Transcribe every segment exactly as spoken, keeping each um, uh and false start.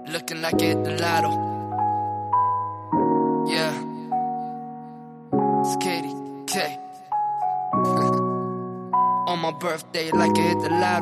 looking like it the lotto. Yeah, it's Katie K. On my birthday, like it hit the lotto.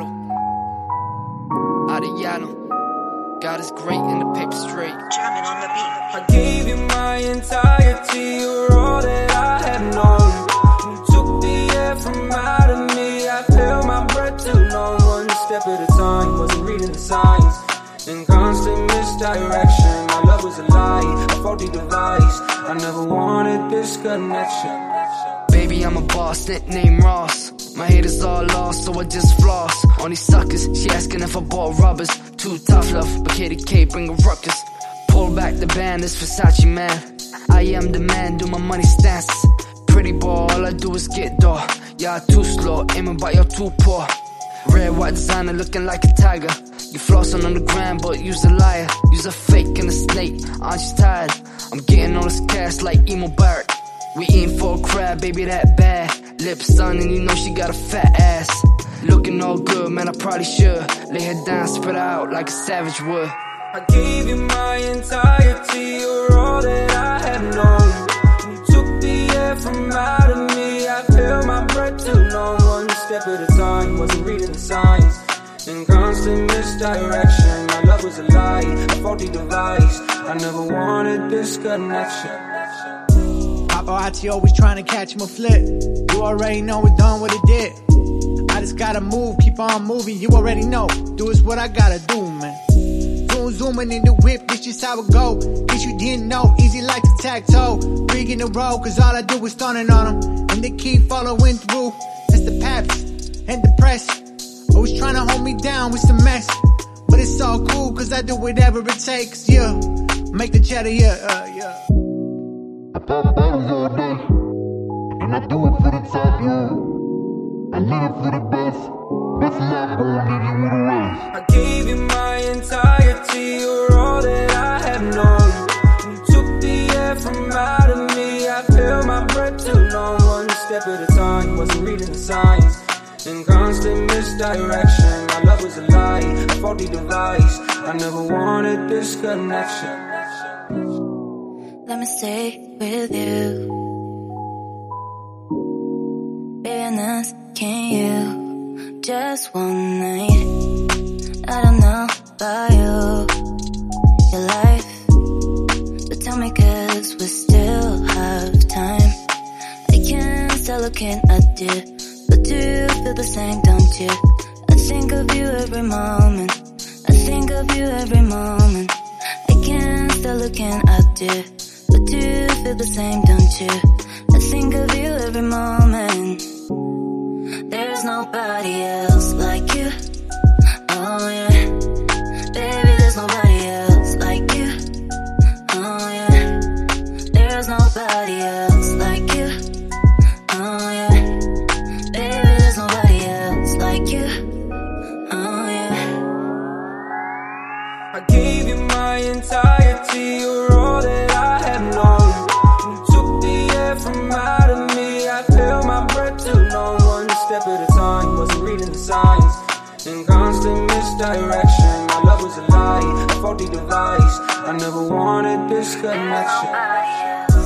Adriano, God is great and the paper straight. Jamming on the beat. I gave you my entirety, you're all that I had known. You took the air from out of me, I held my breath too long. One step at a time, wasn't reading the signs. In constant misdirection, my love was a lie, a faulty device. I never wanted this connection. Baby, I'm a boss, nickname Ross. My haters all lost, so I just floss. On these suckers, she asking if I bought rubbers. Too tough love, but Katie K bring a ruckus. Pull back the band, it's Versace man. I am the man, do my money stances. Pretty boy, all I do is get door. Y'all too slow, aiming but y'all too poor. Red, white designer looking like a tiger. You flossing on the ground, but you's a liar. You's a fake and a snake, aren't you tired? I'm getting all this cash like Emo Barrett. We eating for a crab, baby, that bad. Lips done and you know she got a fat ass. Looking all good, man, I probably should lay her down, spread her out like a savage would. I gave you my entirety, you're all that I had known. You took the air from out of me, I held my breath too long. One step at a time, wasn't reading the signs. In constant misdirection, my love was a lie, a faulty device. I never wanted this connection. Pop I T always trying to catch him a flip. You already know it done what it did. I just gotta move, keep on moving, you already know. Do is what I gotta do, man. Zoom, zooming in the whip, this just how it go. Guess you didn't know, easy like tic-tac-toe. Big in the road, cause all I do is stunning on them. And they keep following through. That's the paps and the press. Always trying to hold me down with some mess. But it's all cool, cause I do whatever it takes, yeah. Make the cheddar, yeah, uh, yeah. I pop bottles all day, and I do it for the top, yeah. I live for the best, best love gon' leave you with a race. I gave you my entirety, you're all that I had known. You took the air from out of me, I held my breath too long. One step at a time, wasn't reading the signs. In constant misdirection, my love was a lie, a faulty device. I never wanted this connection. Let me stay with you. Baby, I'm asking you just one night. I don't know about you, your life, but tell me cause we still have time. I can't stop looking at you, but do you feel the same, don't you? I think of you every moment, I think of you every moment. I can't stop looking at you, but do you feel the same, don't you? I think of you every moment. There's nobody else like you, oh yeah. Baby, there's nobody else like you, oh yeah. There's nobody else like you, oh yeah. Baby, there's nobody else like you, oh yeah. I gave you my entirety, you're all that I had known. You took the air from out of me, I held my breath too long. One step at a time, wasn't reading the signs. In constant misdirection, my love was a lie, a faulty device. I never wanted this connection.